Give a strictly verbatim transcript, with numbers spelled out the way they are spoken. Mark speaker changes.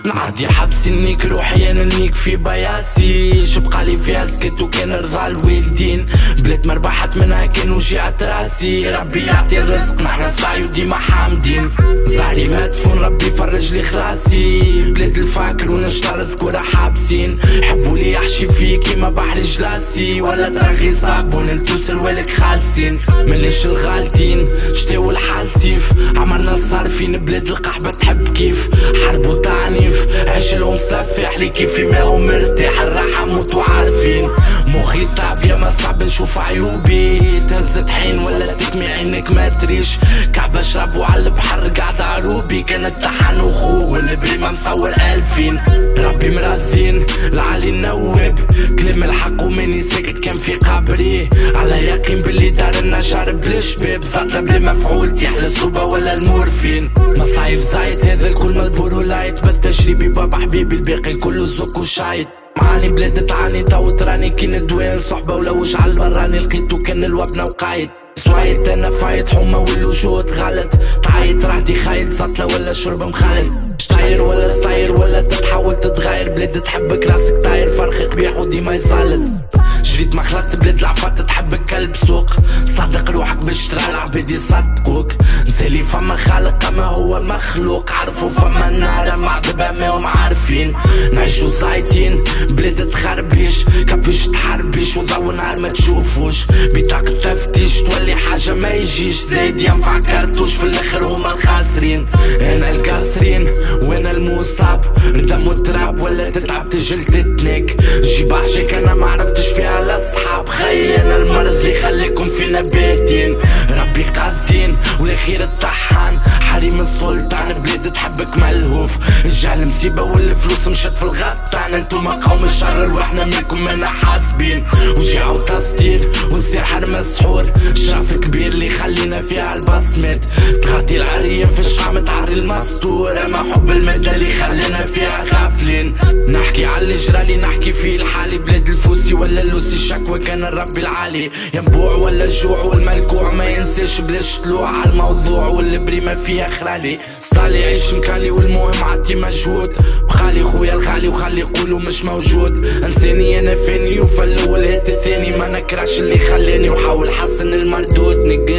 Speaker 1: نعدي حبس النيك روحي انا النيك في بياسي شبقالي فيها سكت وكان رضا الوالدين بلاد مربحت منها كان وجعت راسي ربي يعطي الرزق نحنا سعي وديما حامدين زهري مدفون ربي فرج لي خلاصي بلاد الفاكر ونشطر ذكورة حابسين حبوا لي يحشي فيه كيما بحر جلاسي ولا ترغي صابون انتو سروالك خالصين مليش الغالطين شتاو الحال سيف عمرنا صارفين بلاد القحبة تحب كيف حرب وتعنيف عيش لهم سفاح لي كيفي ماهو مرتاح الراحة موتو عارفين مخي طاب يا ما صعب نشوف عيوبي تهزت حين ولا تكمي عينك ما تريش كعبة شرب وعلى البحر قاعد عروبي كانت طحن وخو والبريمة مصور ألفين ربي مرازين العالي نوب كلام الحق وماني ساكت كان في قبري على يقين باللي دار النجار بلا شباب زعطة بلا مفعول تحلى الصوبة ولا المورفين مصايف زايد هذا الكل ملبور ولايت بس تجريبي بابا حبيبي الباقي الكل زوك وشايد معاني بلاد تعاني تو تراني كي ندوين صحبة ولا وش على البراني لقيتو كان الوبنة وقايد سوايت انا فايت حمى والوجوه تغلط تعيط راحتي خايط سطلة ولا شرب مخالط طاير ولا صاير ولا تتحول تتغير بلاد تحبك راسك طاير فرخ قبيح وديما يسلط جريت ما خلطت بلاد العفات تحبك كلب سوق صدق روحك باش ترى العباد يصدقوك نسالي فما خالق ما هو المخلوق عرفوا فما النار معذبة ما هم عارفين نعيشو زايتين بلاد تخربيش كابوش تحربيش وضو نهار ما تشوفوش بطاقة تفتيش تولي حاجة ما يجيش زايد ينفع كارتوش في الاخر هما الخاسرين انا القاسرين وانا المصاب ردم وتراب ولا تتعب تجل تتنك جيب عشاك انا معرفتش فيها الاصحاب خي انا المرض اللي خليكم فينا باتين ربي قاصدين والاخير الطحان حريم السلطان بلاد تحبك ملهوف الجهل مصيبه والفلوس مشت في الغطان انتوما قوم الشر واحنا منكم مانا حاسبين وجيع وتصدير والسحر مسحور شرف كبير اللي خلينا فيها البصمات تغطي العرية في شقام تعري المستور اما حب المدى اللي خلينا فيها غافلين نحكي على اللي جرالي نحكي فيه الحالي بلاد الفوسي ولا اللوسي الشكوى كان الرب العالي ينبوع ولا الجوع والملكوع ما ينساش بلاش طلوع على الموضوع والبريمة فيها خرالي ستالي عيش مكالي والمهم عطي مجهود بخالي خويا الغالي وخلي يقولوا مش موجود انساني انا فاني وفالاول هات الثاني ما نكرهش اللي خلاني وحاول حسن المردود نقل